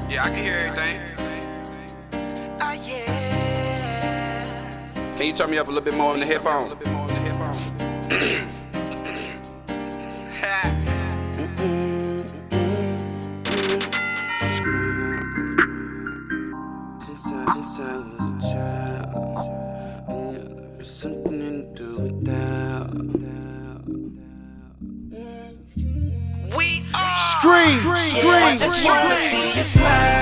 Yeah, I can hear everything. Oh yeah. Can you turn me up a little bit more on the headphone? Since I was a child, there's something to do with that. We are Scream, I just wanna see you smile.